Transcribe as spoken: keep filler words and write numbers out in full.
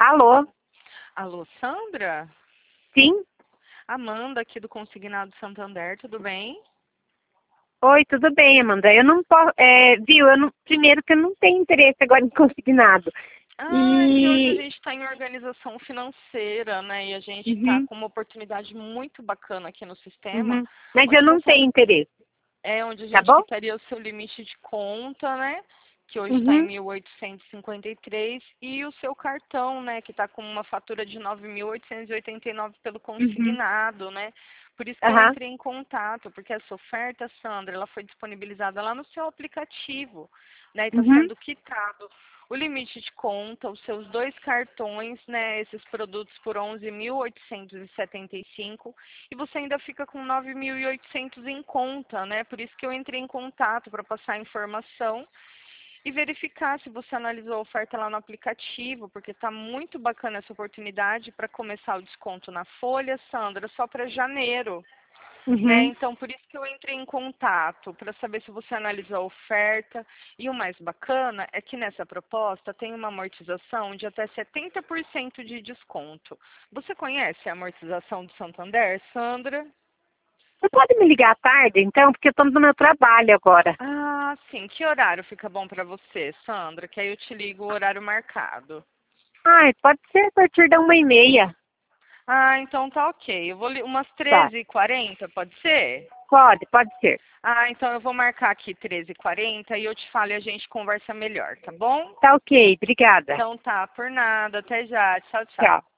Alô? Alô, Sandra? Sim? Amanda, aqui do Consignado Santander, tudo bem? Oi, tudo bem, Amanda? Eu não posso, é, viu, eu não, primeiro que eu não tenho interesse agora em consignado. Ah, é que hoje a E, gente está em organização financeira, né? E a gente está uhum, com uma oportunidade muito bacana aqui no sistema, uhum, mas eu onde não você tenho interesse, é onde a tá gente bom? quitaria o seu limite de conta, né? Que hoje está em Uhum, mil oitocentos e cinquenta e três, e o seu cartão, né? Que está com uma fatura de nove mil oitocentos e oitenta e nove pelo uhum, consignado, né? Por isso que eu aham, entrei em contato, porque essa oferta, Sandra, ela foi disponibilizada lá no seu aplicativo, né? E está uhum, sendo quitado o limite de conta, os seus dois cartões, né? Esses produtos por onze mil oitocentos e setenta e cinco, e você ainda fica com nove mil e oitocentos em conta, né? Por isso que eu entrei em contato para passar a informação e verificar se você analisou a oferta lá no aplicativo, porque está muito bacana essa oportunidade para começar o desconto na folha, Sandra, só para janeiro. Né? uhum. Então, por isso que eu entrei em contato, para saber se você analisou a oferta. E o mais bacana é que nessa proposta tem uma amortização de até setenta por cento de desconto. Você conhece a amortização do Santander, Sandra? Você pode me ligar à tarde, então, porque eu estou no meu trabalho agora. Ah, sim. Que horário fica bom para você, Sandra? Que aí eu te ligo o horário marcado. Ai, pode ser a partir da uma e meia. Ah, então tá ok. Eu vou li... umas Tá, treze e quarenta, pode ser? pode, pode ser. Ah, então eu vou marcar aqui treze e quarenta e eu te falo e a gente conversa melhor, tá bom? Tá ok, obrigada. Então tá, por nada. Até já. Tchau, Tchau. tchau.